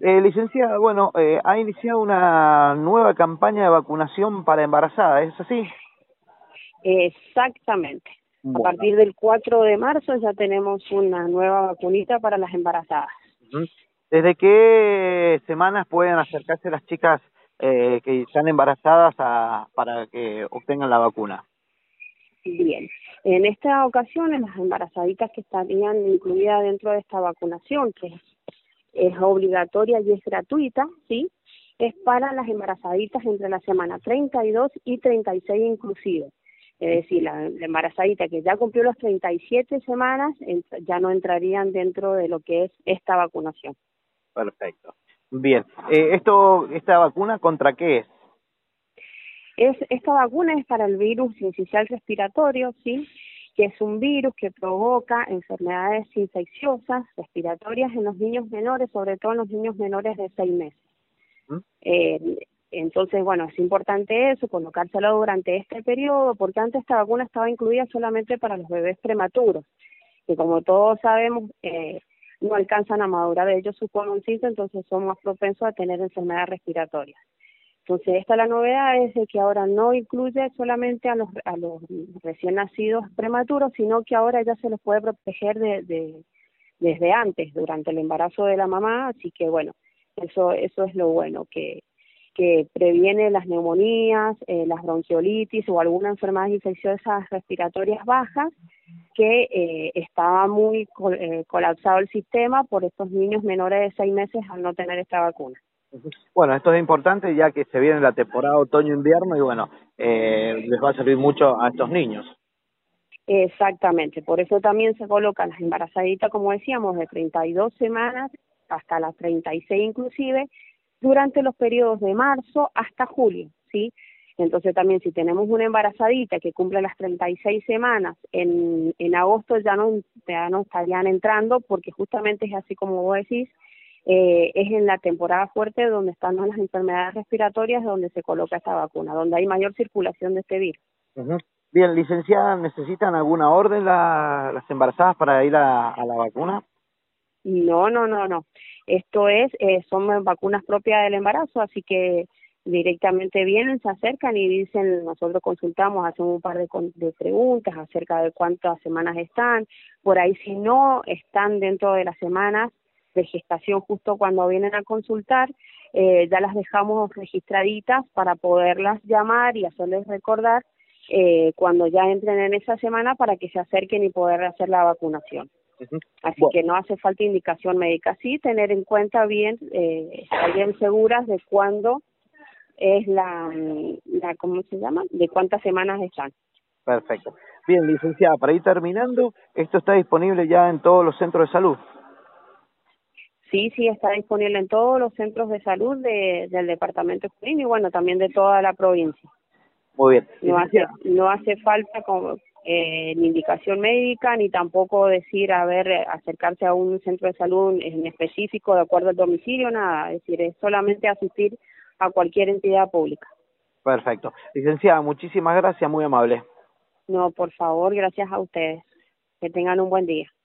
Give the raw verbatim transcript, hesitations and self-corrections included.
Eh, licenciada, bueno, eh, ha iniciado una nueva campaña de vacunación para embarazadas, ¿es así? Exactamente. A Bueno, partir del cuatro de marzo ya tenemos una nueva vacunita para las embarazadas. ujú. ¿Desde qué semanas pueden acercarse las chicas eh, que están embarazadas a, para que obtengan la vacuna? Bien. En esta ocasión, en las embarazaditas que estarían incluidas dentro de esta vacunación, que es, es obligatoria y es gratuita, ¿sí? Es para las embarazaditas entre la semana treinta y dos y treinta y seis inclusive. Es decir, la, la embarazadita que ya cumplió las treinta y siete semanas ent- ya no entrarían dentro de lo que es esta vacunación. Perfecto. Bien, eh, esto, ¿esta vacuna contra qué es? Es, esta vacuna es para el virus sincicial respiratorio, ¿sí? Que es un virus que provoca enfermedades infecciosas respiratorias en los niños menores, sobre todo en los niños menores de seis meses. ¿Mm? Eh, entonces, bueno, es importante eso, colocárselo durante este periodo, porque antes esta vacuna estaba incluida solamente para los bebés prematuros, que como todos sabemos, eh, no alcanzan a madurar ellos su pulmoncito, entonces son más propensos a tener enfermedades respiratorias. Entonces, esta la novedad es de que ahora no incluye solamente a los a los recién nacidos prematuros, sino que ahora ya se los puede proteger de, de desde antes, durante el embarazo de la mamá, así que bueno, eso eso es lo bueno, que que previene las neumonías, eh, las bronquiolitis o alguna enfermedad infecciosas respiratorias bajas, que eh, estaba muy col eh, colapsado el sistema por estos niños menores de seis meses al no tener esta vacuna. Ujú. Bueno, esto es importante ya que se viene la temporada otoño-invierno y bueno, eh, les va a servir mucho a estos niños. Exactamente, por eso también se colocan las embarazaditas, como decíamos, de treinta y dos semanas hasta las treinta y seis inclusive, durante los periodos de marzo hasta julio, ¿sí? Entonces también si tenemos una embarazadita que cumple las treinta y seis semanas, en, en agosto ya no, ya no estarían entrando porque justamente es así como vos decís, eh, es en la temporada fuerte donde están las enfermedades respiratorias donde se coloca esta vacuna, donde hay mayor circulación de este virus. Ujú. Bien, licenciada, ¿necesitan alguna orden la- las embarazadas para ir a, a la vacuna? No, no, no, no. Esto es, eh, son vacunas propias del embarazo, así que directamente vienen, se acercan y dicen, nosotros consultamos, hacemos un par de, con- de preguntas acerca de cuántas semanas están. Por ahí, si no están dentro de las semanas de gestación, justo cuando vienen a consultar, eh, ya las dejamos registraditas para poderlas llamar y hacerles recordar eh, cuando ya entren en esa semana para que se acerquen y poder hacer la vacunación. Ujú. Así Bueno, que no hace falta indicación médica, sí tener en cuenta bien, eh, estar bien seguras de cuándo es la, la, ¿cómo se llama? De cuántas semanas están. perfecto. Bien, licenciada, para ir terminando, esto está disponible ya en todos los centros de salud. Sí, sí, está disponible en todos los centros de salud de, del departamento de Junín y bueno, también de toda la provincia. Muy bien. No hace, Licenciada, no hace falta como, eh, ni indicación médica, ni tampoco decir, a ver, eh, acercarse a un centro de salud en específico de acuerdo al domicilio, nada. Es decir, es solamente asistir a cualquier entidad pública. perfecto. Licenciada, muchísimas gracias, muy amable. No, por favor, gracias a ustedes. Que tengan un buen día.